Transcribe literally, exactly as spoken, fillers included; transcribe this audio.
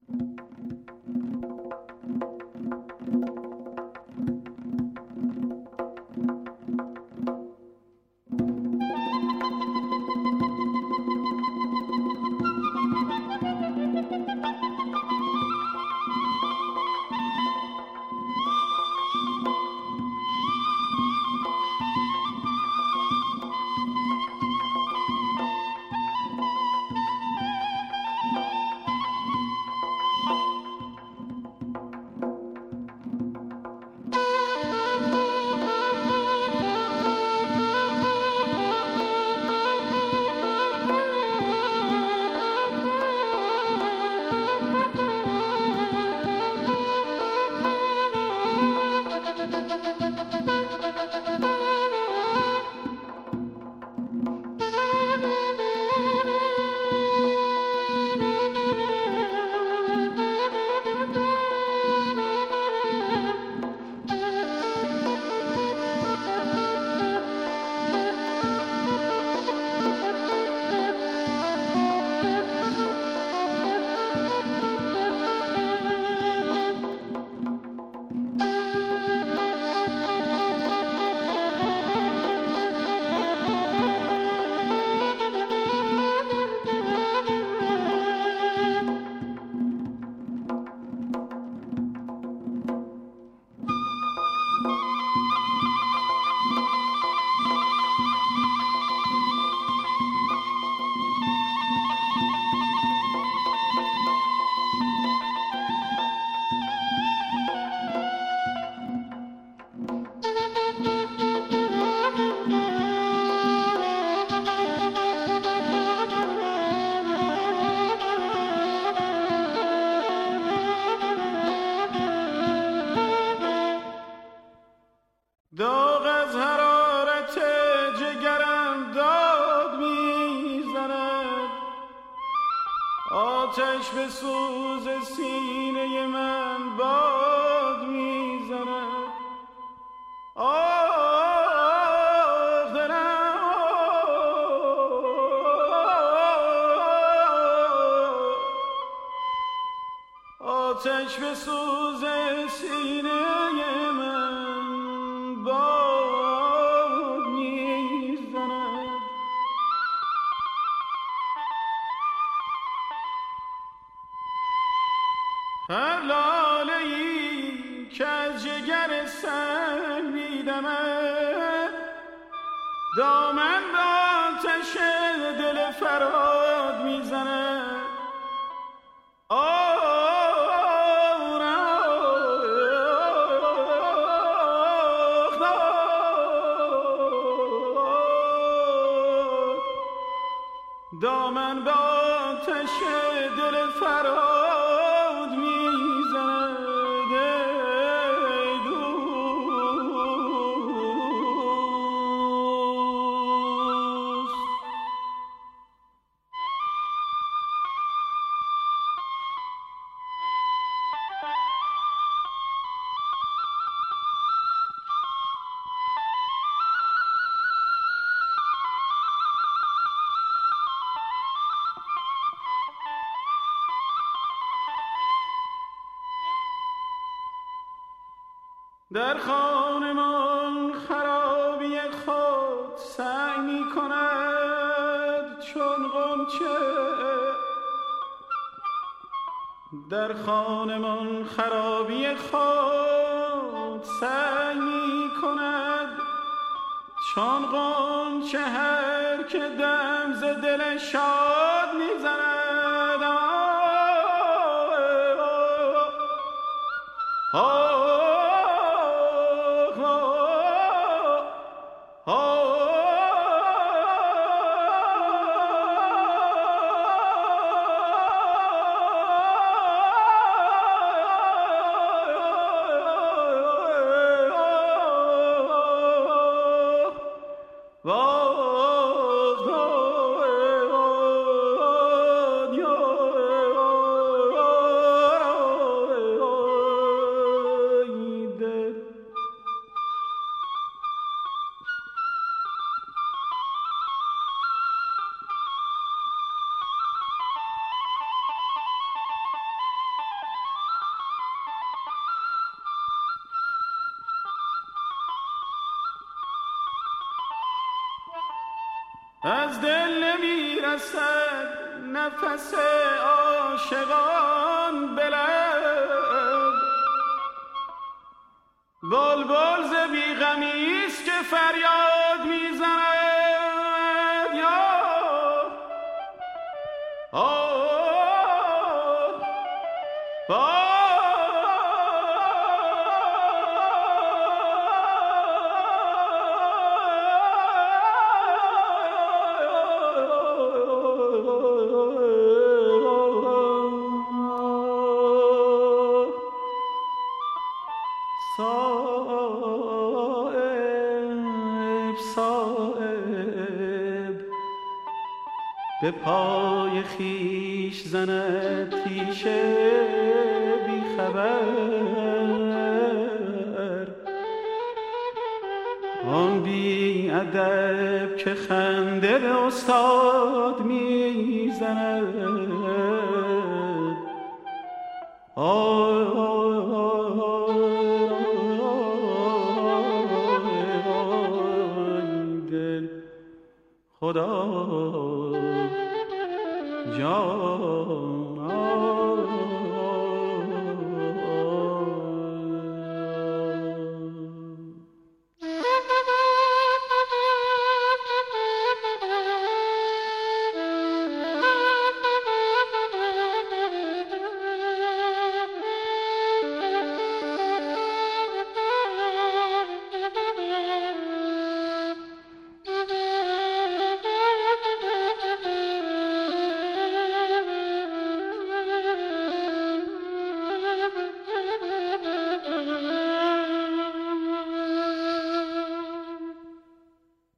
داغ از حرارت جگرم داد میزند، آتش به سوز سینه من باد میزند. آه دلم آتش به سوز سینه من باد میزند. هر لاله‌ای که از جگر سنگ می‌دمد، دامن به آتش دل فرهاد میزند. دامن به آتش دل فرهاد میزند. ای دوست، در خانمان خرابی خود سعی می کند چون غنچه. در خانمان خرابی خود سعی می کند چون غنچه، هر که دم ز دل شاد می زند. از دل نمیرسد نفس عاشقان بلد. بلبل ز بیغمیست که فریاد میزند یا آه آه به پای خیش زند تیشه بی خبر. آن بی ادب که خنده به استاد می زند.